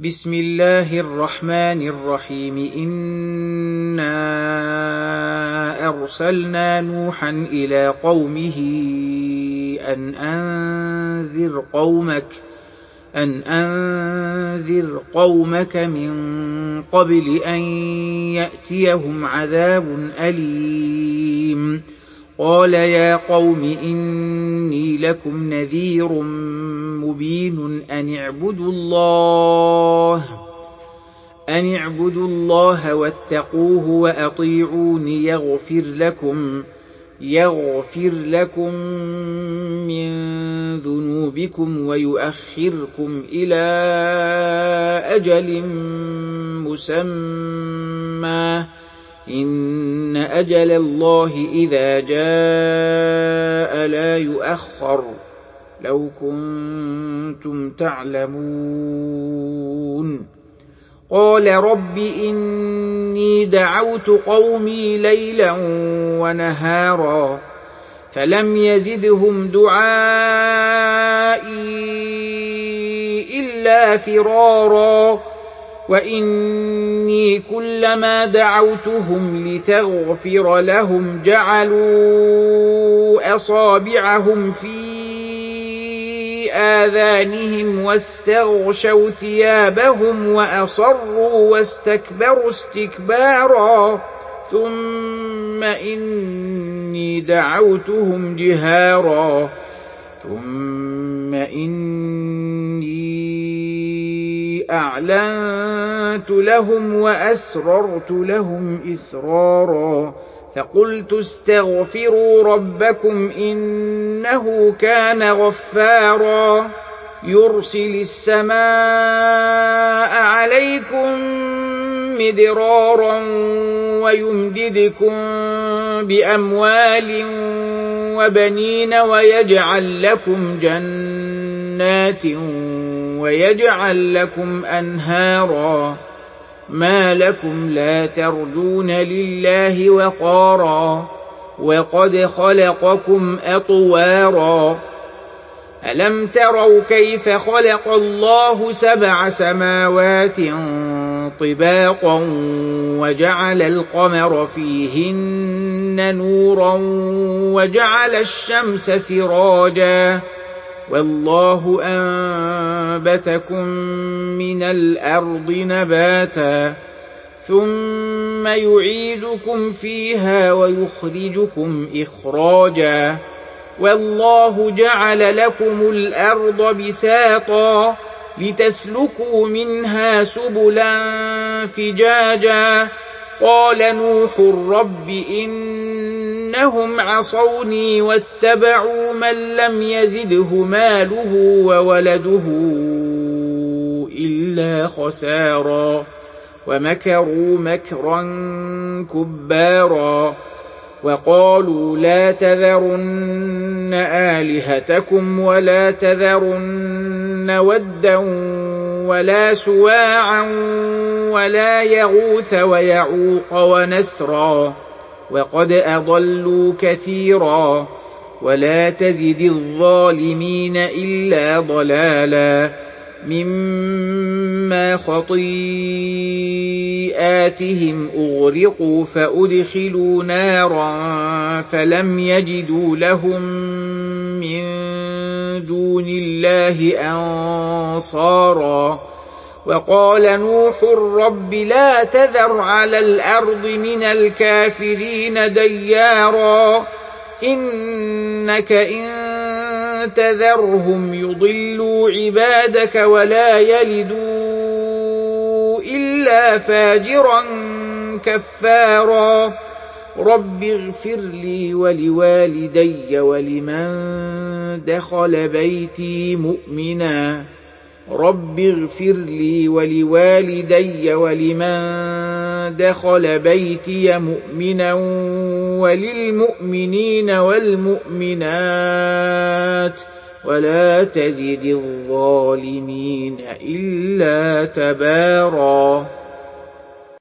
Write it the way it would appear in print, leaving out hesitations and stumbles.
بسم الله الرحمن الرحيم إنا أرسلنا نوحا إلى قومه أن أنذر قومك من قبل أن يأتيهم عذاب أليم قال يا قوم إني لكم نذير مبين أن اعبدوا الله واتقوه وأطيعون يغفر لكم من ذنوبكم ويؤخركم إلى أجل مسمى إن أجل الله إذا جاء لا يؤخر لو كنتم تعلمون قال رب إني دعوت قومي ليلا ونهارا فلم يزدهم دعائي إلا فرارا وإني كلما دعوتهم لتغفر لهم جعلوا أصابعهم في آذانهم واستغشوا ثيابهم وأصروا واستكبروا استكبارا ثم إني دعوتهم جهارا ثم إني أعلنت لهم وأسررت لهم إسرارا فقلت استغفروا ربكم إنه كان غفارا يرسل السماء عليكم مدرارا ويمددكم بأموال وبنين ويجعل لكم جنات ويجعل لكم أنهارا ما لكم لا ترجون لله وقارا وقد خلقكم أطوارا ألم تروا كيف خلق الله 7 سماوات طباقا وجعل القمر فيهن نورا وجعل الشمس سراجا والله أنبتكم من الأرض نباتا ثم يعيدكم فيها ويخرجكم إخراجا والله جعل لكم الأرض بساطا لتسلكوا منها سبلا فجاجا قال نوح رب إنهم عصوني واتبعوا من لم يزده ماله وولده إلا خسارا ومكروا مكرا كبارا وقالوا لا تذرن آلهتكم ولا تذرن ودا ولا سواعا ولا يغوث ويعوق ونسرا وقد أضلوا كثيرا ولا تزد الظالمين إلا ضلالا مما خطيئاتهم أغرقوا فأدخلوا نارا فلم يجدوا لهم من دون الله أنصارا وقال نوح رب لا تذر على الأرض من الكافرين ديارا إنك إن تذرهم يضلوا عبادك ولا يلدوا إلا فاجرا كفارا رب اغفر لي ولوالدي ولمن دخل بيتي مؤمنا رب اغفر لي ولوالدي ولمن دخل بيتي مؤمنا وللمؤمنين والمؤمنات ولا تزد الظالمين إلا تبارا